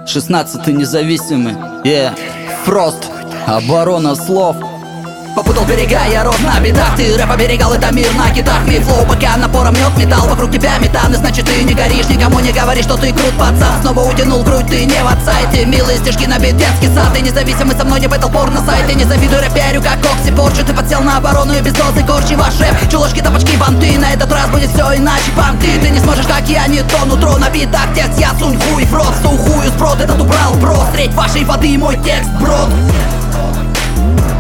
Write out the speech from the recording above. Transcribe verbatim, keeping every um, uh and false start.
шестнадцатый независимый, yeah. Фрост, оборона слов. Попутал берега, я рос на бедах. Ты рэп оберегал, это мир на китах. Ми флоу, пока напором мёд металл. Вокруг тебя метан, и значит ты не горишь. Никому не говори, что ты крут, пацан. Снова утянул грудь, ты не в отсайте. Милые стишки на бит, детский сад. Ты независимый со мной, не бэтл пор на сайте. Не завидуй рэперю, как Окси порчу. Ты подсел на оборону и без дозы корчи. Ваш рэп, чулочки, тапочки, банты. На этот раз будет все иначе, понты. Ты не сможешь, как я, не то нутро на битах. Текст я сунь хуй в рот, сухую сброд. Этот убрал брод, треть вашей воды, мой текст брод.